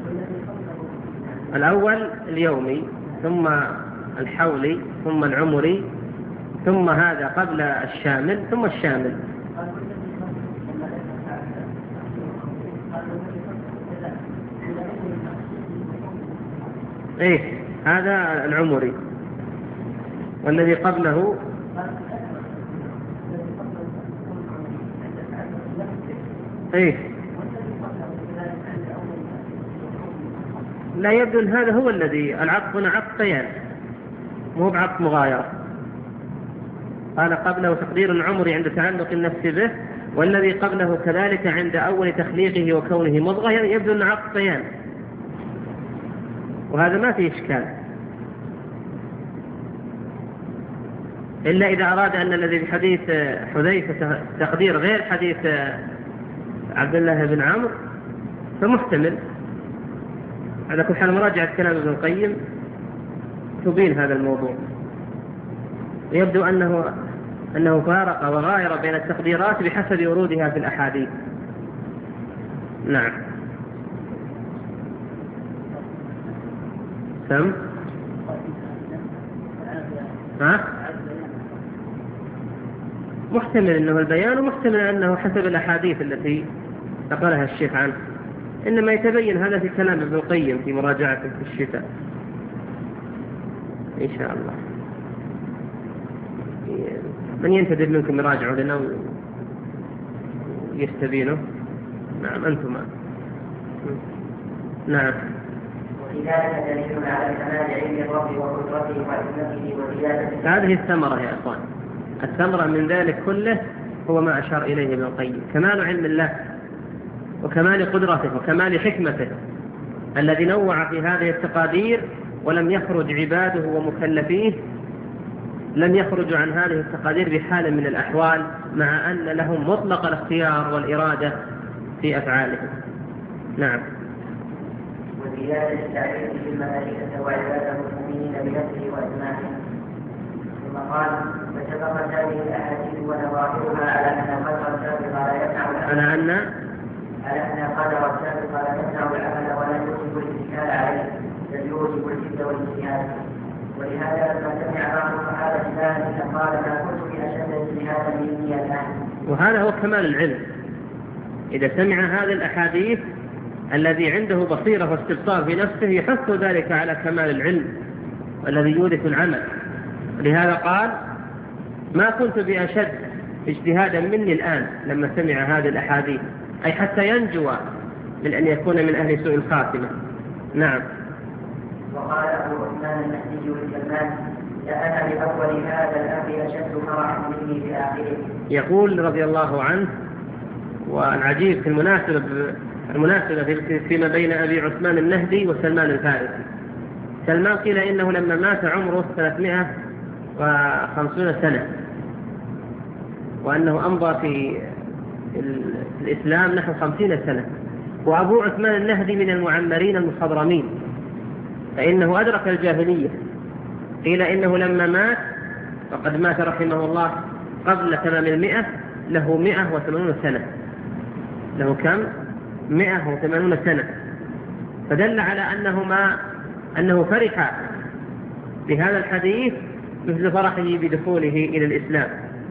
الأول اليومي، ثم الحولي، ثم العمري، ثم هذا قبل الشامل، ثم الشامل. إيه هذا العمري، والذي قبله إيه لا يبدو أن هذا هو الذي العطف هنا عطف بيان مو بعطف مغايرة. قال قبله تقدير العمر عند تعلق النفس به، والذي قبله كذلك عند أول تخليقه وكونه مضغة، يبدو أن عطف بيان. وهذا ما فيه إشكال، إلا إذا أراد أن الذي في حديث حذيفة تقدير غير حديث عبد الله بن عمرو فمحتمل. على كل حال مراجعة كلام ابن القيم تبين هذا الموضوع. يبدو أنه أنه فارق وغاير بين التقديرات بحسب ورودها في الأحاديث. نعم. سم ها؟ محتمل أنه البيان، ومحتمل أنه حسب الأحاديث التي نقلها الشيخ عنه، إنما يتبين هذا في كلام ابن القيم في مراجعته في الشتاء إن شاء الله. من ينتدب منكم يراجعوا لنا ويستبينوا. نعم أنتم. نعم. وفي ذلك دليل على كمال علم الرب وقدرته وحكمته وزيادته. هذه الثمرة يا أخوان، الثمرة من ذلك كله هو ما أشار إليه ابن القيم، كمال علم الله وكمال قدرته وكمال حكمته الذي نوع في هذه التقادير ولم يخرج عباده ومكلفيه، لم يخرجوا عن هذه التقادير بحال من الأحوال، مع أن لهم مطلق الاختيار والإرادة في أفعالهم. نعم. وزيادة التعليم في الملائكة وعباده المؤمنين بنفسه وأسمائه. ثم قال: فسبقت هذه الأحاديث ونظائرها على أن قدر السابق لا يمنع على أن على أن قدر السابق لا يمنع العمل ولا يوجب الاتكال عليه، بل يوجب الجد والاجتهاد. ولهذا لما سمع بعض الصحابة ذلك قال: ما كنت بأشد اجتهادا مني الآن. وهذا هو كمال العلم. إذا سمع هذه الأحاديث الذي عنده بصيرة واستبصار في نفسه يحث ذلك على كمال العلم الذي يورث العمل. لهذا قال: ما كنت بأشد اجتهادا مني الآن لما سمع هذه الأحاديث، أي حتى ينجو من أن يكون من أهل سوء الخاتمة. نعم. وقال أبو عثمان النهدي لسلمان: لأنا بأول هذا الأمر أشد فرحا مني بآخره. يقول رضي الله عنه، والعجيب في المناسبة المناسبة فيما بين أبي عثمان النهدي وسلمان الفارسي. سلمان قيل إنه لما مات عمره ثلاثمائة وخمسين سنة، وأنه أمضى في الإسلام نحو خمسين سنة. وأبو عثمان النهدي من المعمرين المخضرمين، فإنه أدرك الجاهلية. قيل إنه لما مات، وقد مات رحمه الله قبل تمام المئة، له مئة وثمانون سنة. له كم؟ مئة وثمانون سنة. فدل على أنه, ما أنه فرح بهذا الحديث مثل فرحه بدخوله إلى الإسلام.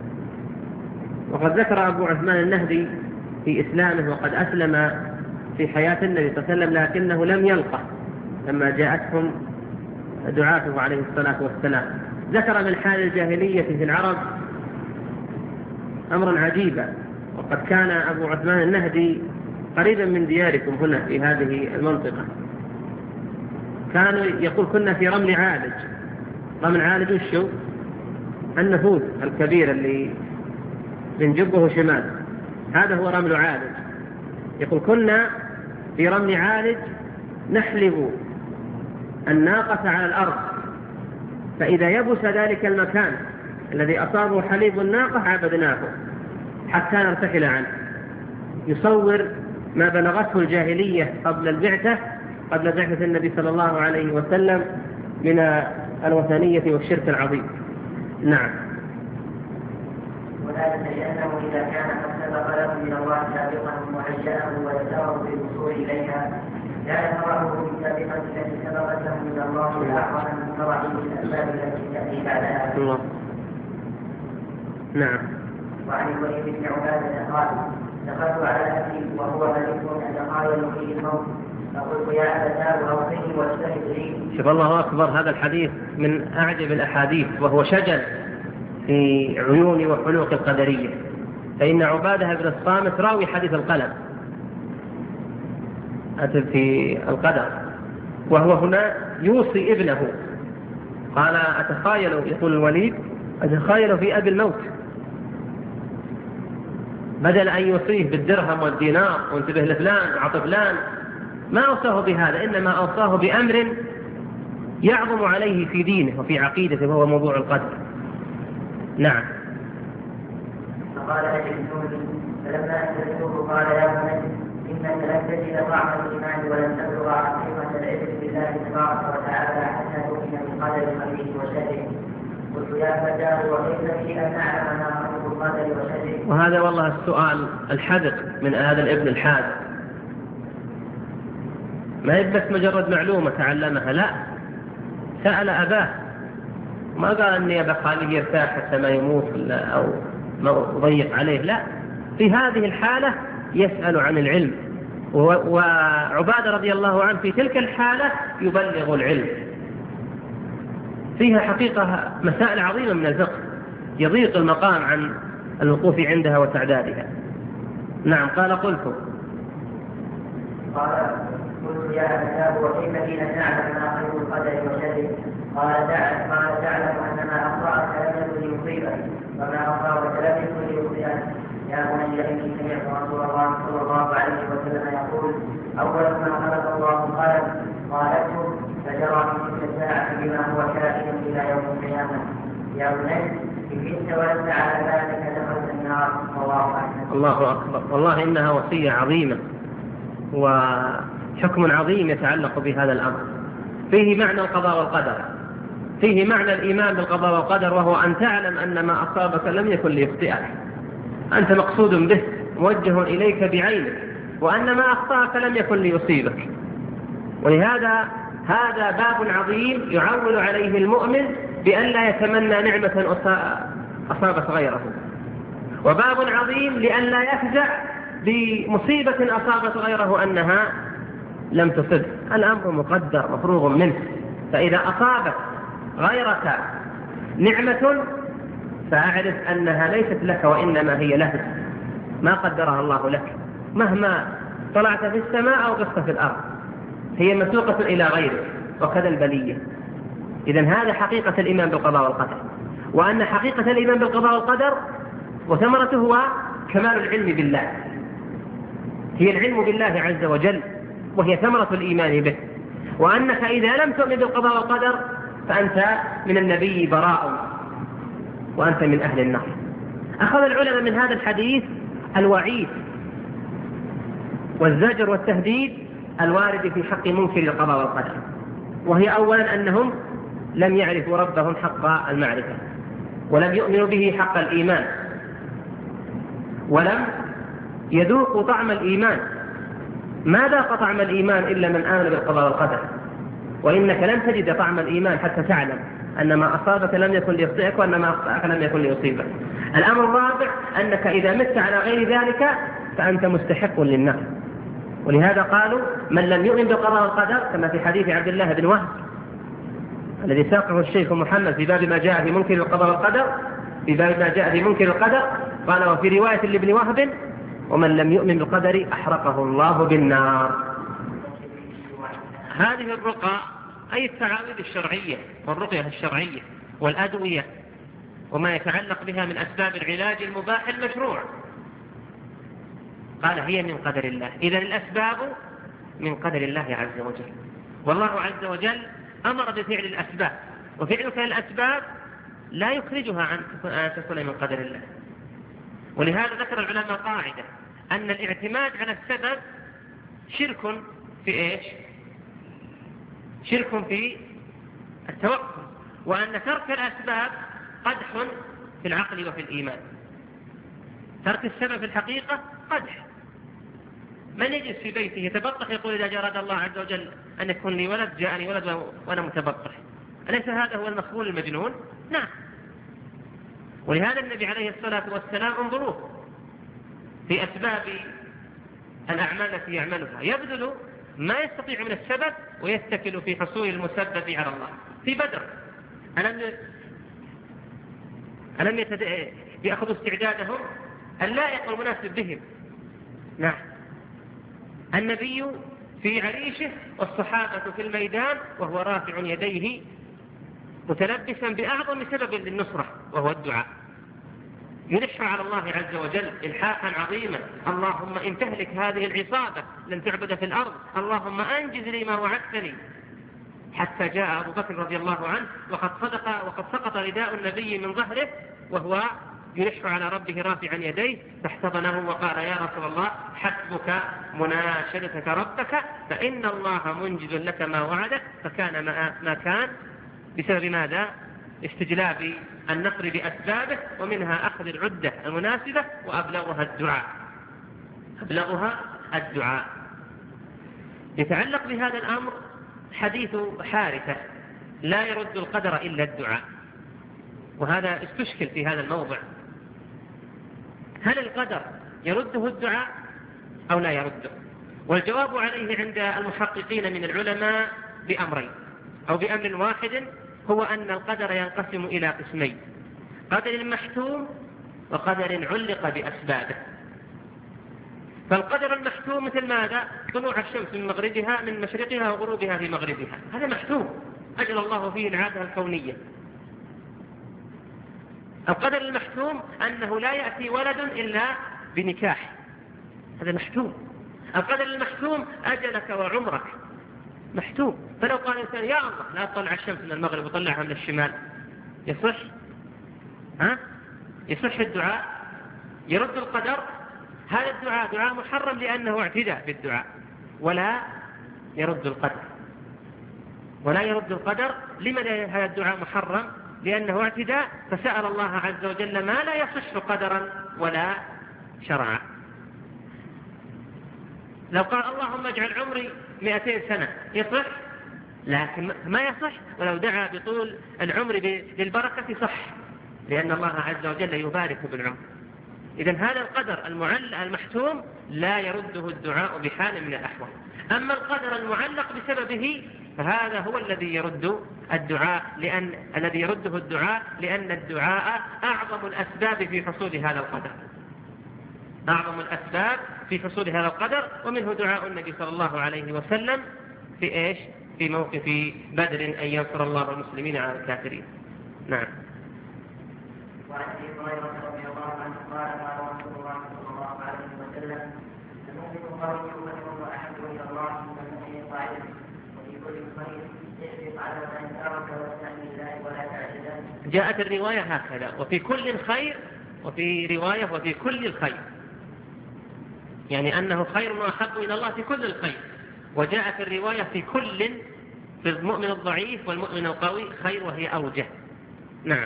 وقد ذكر أبو عثمان النهدي في إسلامه وقد أسلم في حياة النبي صلى الله عليه وسلم، لكنه لم يلقى لما جاءتهم دعاته عليه الصلاة والسلام. ذكر من حال الجاهلية في العرب أمرا عجيبا. وقد كان أبو عثمان النهدي قريبا من دياركم هنا في هذه المنطقة. كانوا يقول: كنا في رمل عالج. رمل عالج وشو؟ النفوذ الكبير اللي بنجبه شمال، هذا هو رمل عالج. يقول: كنا في رمل عالج نحلب الناقة على الأرض، فإذا يبس ذلك المكان الذي أصابه حليب الناقة عبدناه حتى نرتحل عنه. يصور ما بلغته الجاهلية قبل البعثة قبل بعثة النبي صلى الله عليه وسلم من الوثنية والشرك العظيم. نعم. وذلك لأنه إذا كان قد سبق له من الله سابقا وهيأه ويسره بالوصول إليها، كان فرحه بالسابقة التي سبقت له من الله أعظم من فرحه بالأسباب التي تأتي بعدها. الله. نعم. وعن الوليد بن عبادة قال: دخلت على أبي وهو ملك أتخايل فيه الموت، فقلت: يا أبتاه أوصني واجتهد لي. شوف الله أكبر، هذا الحديث من أعجب الأحاديث، وهو شجن في عيون وحلوق القدرية. فإن عبادة بن الصامت راوي حديث القلم أتى في القدر، وهو هنا يوصي ابنه. قال: أتخايل، يقول الوليد: أتخايل في أبي الموت، بدل أن يوصيه بالدرهم والدينار وانتبه لفلان وعطف فلان، ما أوصاه بهذا، إنما أوصاه بأمر يعظم عليه في دينه وفي عقيدته، وهو موضوع القدر. نعم. فقال أجلسوني، فلما أجلسوه قال يا بني إنك لن تجد طعم الإيمان ولن تبلغ حقيقة العلم بالله تبارك وتعالى حتى تؤمن بالقدر خيره وشره. قلت يا فتاه وكيف لي أن أعلم ما خير القدر وشره؟ وهذا والله السؤال الحذق من هذا الابن الحاذق، ما يبقى مجرد معلومة تعلمها، لا، سأل أباه، ما قال أني أبا خالي يرتاح حتى ما يموت أو ما أضيق عليه، لا، في هذه الحالة يسأل عن العلم. وعبادة رضي الله عنه في تلك الحالة يبلغ العلم. فيها حقيقة مسائل عظيمة من الفقه يضيق المقام عن الوقوف عندها وتعدادها. نعم. قال قلت قال قلت يا فتاه وكيف لي أن أعلم ما خير القدر وشره؟ قال تعلم قال تعلم أن ما أخطأك لم يكن ليصيبك وما أصابك لم يكن ليخطئك. يا بني إني سمعت رسول الله صلى الله عليه وسلم يقول أول ما خلق الله القلم قال اكتب، فجرى من تلك الساعة بما هو كائن إلى يوم القيامة. يا بني إن كنت ولست على ذلك دخلت النار. الله أكبر. الله أكبر. والله إنها وصية عظيمة وحكم عظيم يتعلق بهذا الأمر. فيه معنى القضاء والقدر، فيه معنى الإيمان بالقضاء والقدر، وهو أن تعلم أن ما أصابك لم يكن ليخطئك، أنت مقصود به موجه إليك بعينك، وأن ما أخطأك لم يكن ليصيبك. ولهذا هذا باب عظيم يعول عليه المؤمن بأن لا يتمنى نعمة أصابت غيره، وباب عظيم لأن لا يفزع بمصيبة أصابت غيره أنها لم تصب. الأمر مقدر مفروغ منه. فإذا أصابت غيرك نعمة فأعرف أنها ليست لك وإنما هي له، ما قدرها الله لك، مهما طلعت في السماء أو غصت في الأرض هي مسوقة إلى غيرك، وكذا البلية. إذن هذا حقيقة الإيمان بالقضاء والقدر، وأن حقيقة الإيمان بالقضاء والقدر وثمرته هو كمال العلم بالله، هي العلم بالله عز وجل، وهي ثمرة الإيمان به. وأنك إذا لم تؤمن بالقضاء والقدر فأنت من النبي براء، وأنت من أهل النار. أخذ العلماء من هذا الحديث الوعيد والزجر والتهديد الوارد في حق منكر القضاء والقدر، وهي أولا أنهم لم يعرفوا ربهم حق المعرفة، ولم يؤمنوا به حق الإيمان، ولم يذوقوا طعم الإيمان. ما ذاق طعم الإيمان إلا من آمن بالقضاء والقدر، وإنك لن تجد طعم الإيمان حتى تعلم أن ما أصابك لم يكن ليخطئك، وأن ما أخطأك لم يكن ليصيبك. الأمر الرابع أنك إذا مت على غير ذلك فأنت مستحق للنار. ولهذا قالوا من لم يؤمن بالقضاء والقدر، كما في حديث عبد الله بن وهب الذي ساقه الشيخ محمد في باب ما جاء في منكر القضاء والقدر، في باب ما جاء في منكر القدر، قال وفي رواية لابن وهب ومن لم يؤمن بالقدر أحرقه الله بالنار. هذه الرقى أي التعاويذ الشرعية والرقية الشرعية والأدوية وما يتعلق بها من أسباب العلاج المباح المشروع، قال هي من قدر الله. إذن الأسباب من قدر الله عز وجل، والله عز وجل أمر بفعل الأسباب، وفعلك الأسباب لا يخرجها عن أن تكون من قدر الله. ولهذا ذكر العلماء قاعدة أن الاعتماد على السبب شرك في إيش؟ شرك في التوكل، وأن ترك الأسباب قدح في العقل وفي الإيمان. ترك السبب في الحقيقة قدح. من يجلس في بيته يتبطح يقول إذا جرد الله عز وجل أن يكون لي ولد جاءني ولد وأنا متبطح، أليس هذا هو المخبول المجنون؟ نعم. ولهذا النبي عليه الصلاة والسلام انظروه في أسباب الأعمال التي يعملها، يبذل ما يستطيع من السبب ويتكل في حصول المسبب على الله. في بدر ألم ألم يتد... يأخذوا استعدادهم اللائق والمناسب بهم؟ نعم. النبي في عريشه والصحابة في الميدان وهو رافع يديه متلبسا بأعظم سبب للنصرة وهو الدعاء، يلح على الله عز وجل إلحاحا عظيما: اللهم إن تهلك هذه العصابة لن تعبد في الأرض، اللهم أنجز لي ما وعدتني. حتى جاء أبو بكر رضي الله عنه وقد صدق وقد سقط رداء النبي من ظهره وهو يلح على ربه رافعا يديه، فاحتضنه وقال يا رسول الله حسبك مناشدتك ربك فإن الله منجز لك ما وعدك، فكان ما كان بسبب ماذا؟ استجلاب النصر بأسبابه، ومنها أخذ العدة المناسبة وأبلغها الدعاء أبلغها الدعاء. يتعلق بهذا الأمر حديث حارثة لا يرد القدر إلا الدعاء، وهذا استشكل في هذا الموضع. هل القدر يرده الدعاء أو لا يرده؟ والجواب عليه عند المحققين من العلماء بأمرين أو بأمر واحد، هو أن القدر ينقسم إلى قسمين: قدر محتوم وقدر علق بأسبابه. فالقدر المحتوم مثل ماذا؟ طلوع الشمس من مغربها من مشرقها وغروبها في مغربها، هذا محتوم أجل الله فيه العادة الكونية. القدر المحتوم أنه لا يأتي ولد إلا بنكاح، هذا محتوم. القدر المحتوم أجلك وعمرك محتوم. فلو قال الإنسان يا الله لا تطلع الشمس من المغرب وطلعها من الشمال، يصح؟ ها؟ يصح الدعاء؟ يرد القدر؟ هذا الدعاء دعاء محرم لأنه اعتداء بالدعاء، ولا يرد القدر ولا يرد القدر. لماذا هذا الدعاء محرم؟ لأنه اعتداء، فسأل الله عز وجل ما لا يصح قدرا ولا شرعا. لو قال اللهم اجعل عمري مئتين سنة يصح؟ لكن ما يصح. ولو دعا بطول العمر للبركة صح، لأن الله عز وجل يبارك بالعمر. إذن هذا القدر المحتوم لا يرده الدعاء بحال من الأحوال. أما القدر المعلق بسببه فهذا هو الذي يرد الدعاء، لأن الذي يرده الدعاء لأن الدعاء أعظم الأسباب في حصول هذا القدر، أعظم الأسباب في حصول هذا القدر. ومنه دعاء النبي صلى الله عليه وسلم في إيش؟ في موقف بدر أن ينصر الله المسلمين على الكافرين. نعم. وعن ابي هريره رضي الله عنه قال قال رسول الله صلى الله عليه وسلم: المؤمن قوي وخير احب الى الله من المؤمن ضعيف، وفي كل خير احرص على من ترك واستعن بالله ولا تعجزن. جاءت الروايه هكذا: وفي كل خير، وفي روايه وفي كل الخير، يعني انه خير واحب الى الله في كل الخير. وجاءت الروايه في كل، في المؤمن الضعيف والمؤمن القوي خير وهي اوجه. نعم.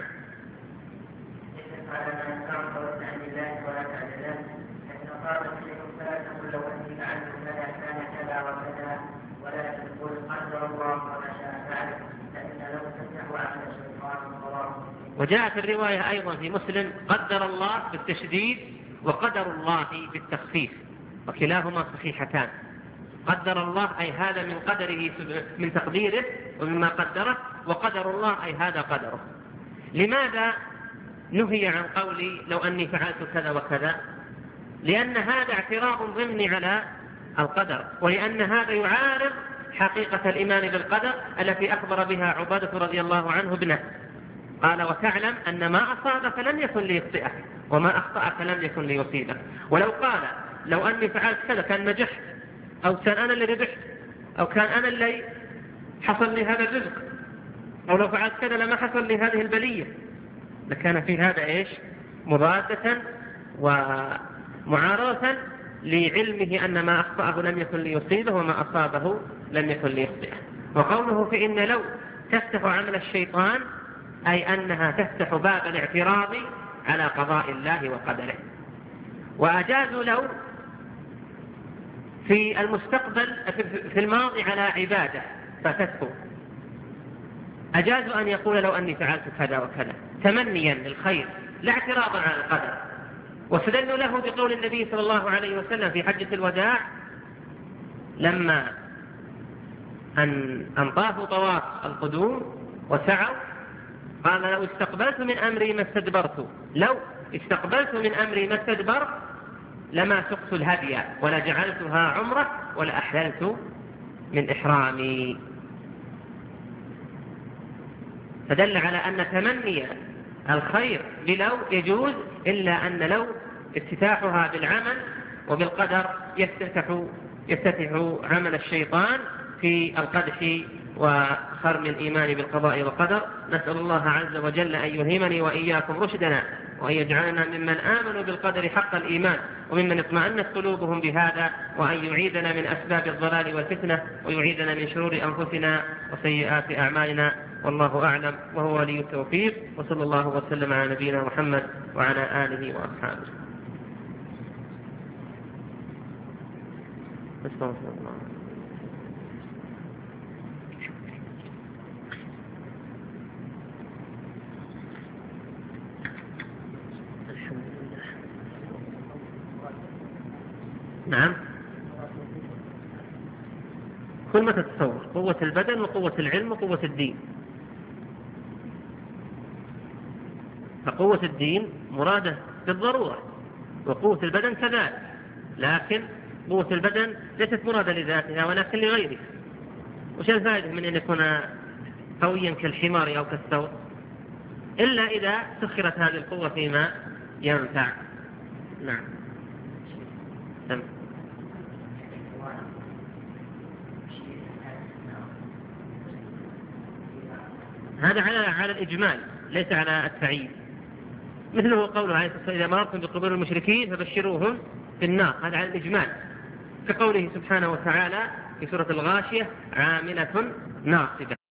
على من ترك واستعن بالله ولا تعجزن، فإن قال فيكم فلا تقل لو أني فعلت كذا كان كذا وكذا، ولا تقل قدر الله وما شاء فعل، فإن لو تفتح عمل الشيطان وراءه. وجاءت الرواية أيضا في مسلم: قدر الله بالتشديد وقدر الله بالتخفيف، وكلاهما صحيحتان. قدر الله أي هذا من قدره من تقديره ومما قدره، وقدر الله أي هذا قدره. لماذا نهي عن قولي لو أني فعلت كذا وكذا؟ لأن هذا اعتراض ضمني على القدر، ولأن هذا يعارض حقيقة الإيمان بالقدر التي أخبر بها عبادة رضي الله عنه ابنه. قال: وتعلم أن ما أصابك لم يكن ليخطئك وما أخطأك لم يكن ليصيبك. ولو قال لو أني فعلت كذا كان نجحت، أو كان أنا اللي ربحت، أو كان أنا اللي حصل لي هذا الرزق، أو لو فعلت كذا لما حصل لي هذه البلية، لكان في هذا إيش؟ مضادة ومعارضة لعلمه أن ما أخطأه لم يكن ليصيبه وما أصابه لم يكن ليخطئه. وقوله فإن لو تفتح عمل الشيطان أي أنها تفتح باب الاعتراض على قضاء الله وقدره. وأجازوا لو في المستقبل في الماضي على عبادة فاتته، أجازوا أن يقول لو أني فعلت كذا وكذا تمنيا للخير لا اعتراضا على القدر. واستدلوا له بقول النبي صلى الله عليه وسلم في حجة الوداع لما أن أنطافوا طواف القدوم وسعوا، قال: لو استقبلت من أمري ما استدبرت، لو استقبلت من أمري ما استدبرت لما سقت الهدي ولا جعلتها عمرة ولا أحللت من إحرامي. فدل على أن تمني الخير بلو يجوز، إلا أن لو افتتاحها بالعمل وبالقدر يفتتح, يفتتح عمل الشيطان في القدح وخرم الإيمان بالقضاء والقدر. نسأل الله عز وجل أن يلهمني وإياكم رشدنا، وأن يجعلنا ممن آمنوا بالقدر حق الإيمان، وممن اطمأنت قلوبهم بهذا، وأن يعيدنا من أسباب الضلال والفتنة، ويعيدنا من شرور أنفسنا وسيئات أعمالنا. والله أعلم وهو ولي التوفيق، وصلى الله وسلم على نبينا محمد وعلى آله وأصحابه. استغفر الله. نعم، كل ما تتصور قوة البدن وقوة العلم وقوة الدين. فقوة الدين مرادة بالضرورة، وقوة البدن كذلك، لكن قوة البدن ليست مرادة لذاتها ولكن لغيره. وش الفائدة من أن يكون قويا كالحمار أو كالثور إلا إذا سخرت هذه القوة فيما ينفع. نعم. تم. هذا على على الإجمال ليس على التعيين، مثله قوله عليه الصلاة والسلام: إذا مررتم بقبور المشركين فبشروهم في النار. هذا على الإجمال، كقوله سبحانه وتعالى في سورة الغاشية: عاملة ناصبة.